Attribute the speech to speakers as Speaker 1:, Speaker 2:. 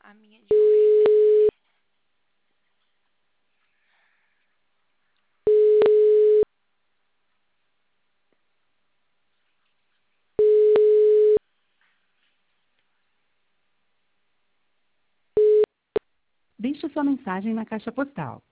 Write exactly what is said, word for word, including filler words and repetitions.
Speaker 1: a minha de hoje vai ser.
Speaker 2: Deixe sua mensagem na caixa postal.